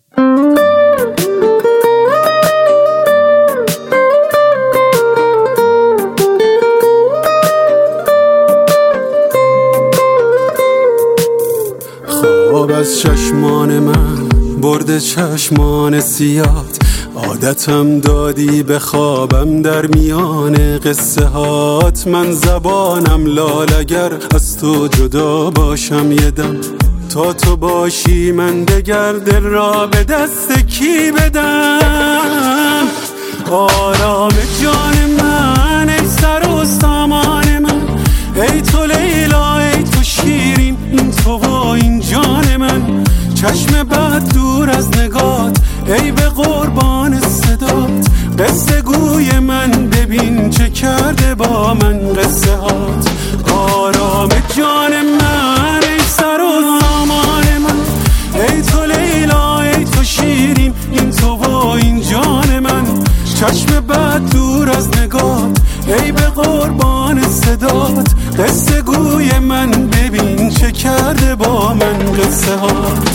خواب از چشمان من برده چشمان سیات، عادتم دادی به خوابم در میان قصه هات. من زبانم لال اگر از تو جدا باشم یه دم، تا تو باشی من دگر دل را به دست کی بدم؟ آرام جان من، ای سر و سامان من، ای تو لیلا ای تو شیرین، این تو و این جان من. چشم بد دور از نگات، ای به قربان صدات، قصه گوی من ببین چه کرده با من قصه هات. آرام جان من، ای سر و سامان من، ای تو لیلا ای تو شیرین، این تو و این جان من. چشم بد دور از نگات، ای به قربان صدات، قصه گوی من ببین چه کرده با من قصه هات.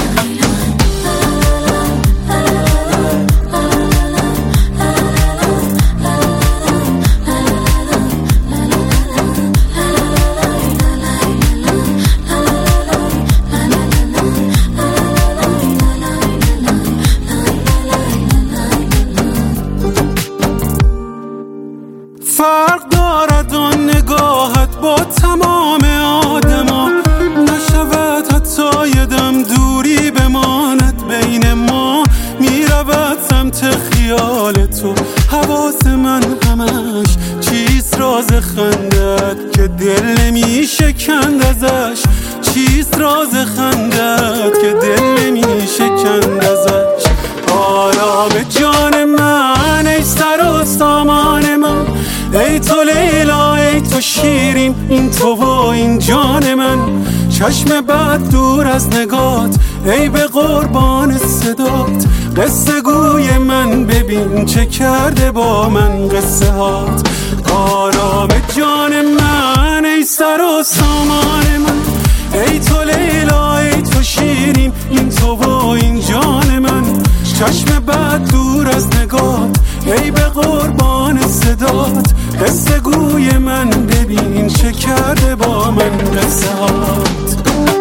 فرق دارد آن نگاهت با تمام آدما، نشود حتی یه دم دوری بماند بین ما. میرود سمت خیال تو حواس من همش، چیست راز خندت که دل نمیشکند ازش؟ چیست راز خندت که دل نمیشکند ازش؟ آرام جان من، ای سر و سامان من، ای تو لیلا ای تو شیرین، این تو و این جان من. چشم بد دور از نگات، ای به قربان صدات، قصه گوی من ببین چه کرده با من قصه هات. آرام جان من، ای سر و سامان من، ای تو لیلا ای تو شیرین، این تو و این جان من. چشم بد دور از نگات، ای به قربان صدات، قصه گوی من ببین چه کرده با من قصه هات.